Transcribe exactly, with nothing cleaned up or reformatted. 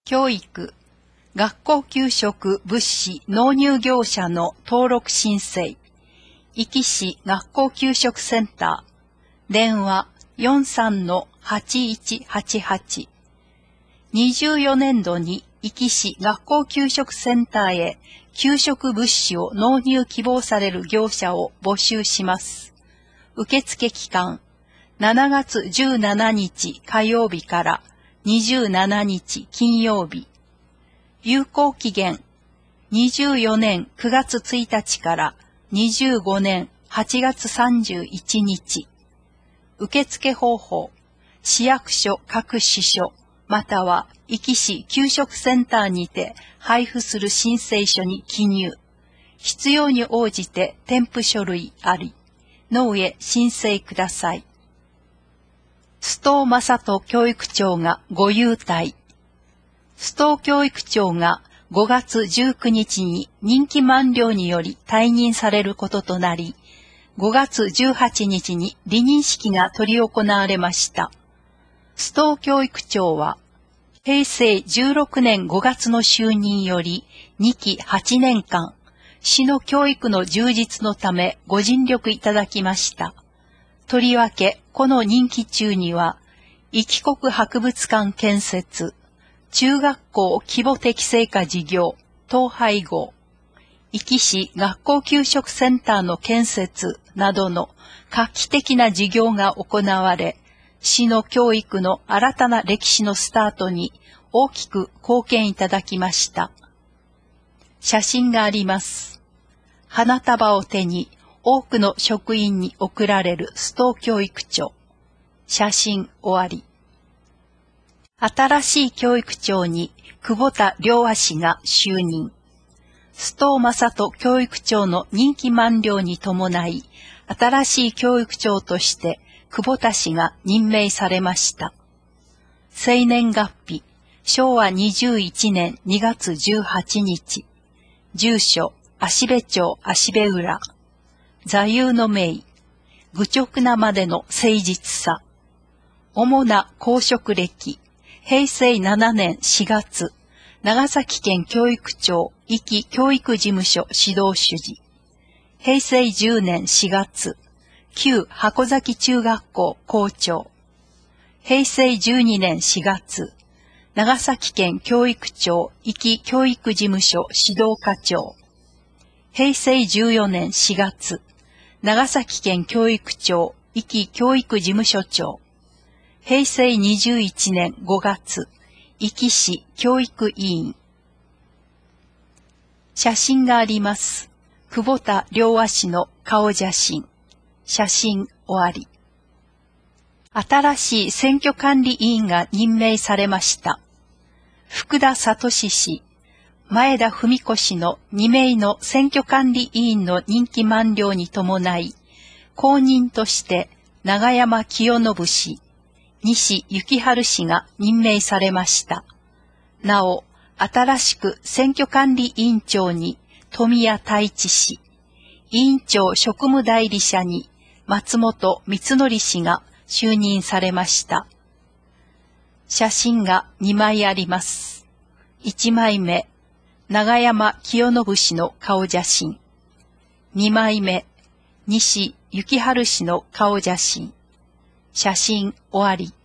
教育、学校給食物資納入業者の登録申請、壱岐市学校給食センター、電話 よんさんのはちいちはちはち。にじゅうよねんどに壱岐市学校給食センターへ給食物資を納入希望される業者を募集します。受付期間、しちがつじゅうしちにち火曜日からにじゅうしちにち金曜日。有効期限、にじゅうよねんくがつついたちからにじゅうごねんはちがつさんじゅういちにち。受付方法、市役所各支所、または壱岐市給食センターにて配布する申請書に記入。必要に応じて添付書類ありの上申請ください。須藤正人教育長がご優待。須藤教育長がごがつじゅうくにちに任期満了により退任されることとなり、ごがつじゅうはちにちに離任式が執り行われました。須藤教育長は、へいせいじゅうろくねんごがつの就任よりにきはちねんかん、市の教育の充実のためご尽力いただきました。とりわけ、この任期中には、壱岐国博物館建設、中学校規模適正化事業、統廃合、壱岐市学校給食センターの建設などの画期的な事業が行われ、市の教育の新たな歴史のスタートに大きく貢献いただきました。写真があります。花束を手に多くの職員に贈られる須藤教育長。写真終わり。新しい教育長に久保田良和氏が就任。須藤正人教育長の任期満了に伴い、新しい教育長として久保田氏が任命されました。生年月日、しょうわにじゅういちねんにがつじゅうはちにち。住所、芦部町芦部浦。座右の銘、愚直なまでの誠実さ。主な公職歴、へいせいななねんしがつ、長崎県教育庁壱岐教育事務所指導主事。へいせいじゅうねんしがつ、旧箱崎中学校校長。へいせいじゅうにねんしがつ、長崎県教育庁壱岐教育事務所指導課長。へいせいじゅうよねんしがつ、長崎県教育庁壱岐教育事務所長。へいせいにじゅういちねんごがつ、壱岐市教育委員。写真があります。久保田良和氏の顔写真。写真終わり。新しい選挙管理委員が任命されました。福田聡氏、前田文子氏のにめいの選挙管理委員の任期満了に伴い、後任として永山清信氏、西幸春氏が任命されました。なお、新しく選挙管理委員長に富谷太一氏、委員長職務代理者に松本光則氏が就任されました。写真がにまいあります。いちまいめ、永山清信氏の顔写真。にまいめ、西幸春氏の顔写真。写真終わり。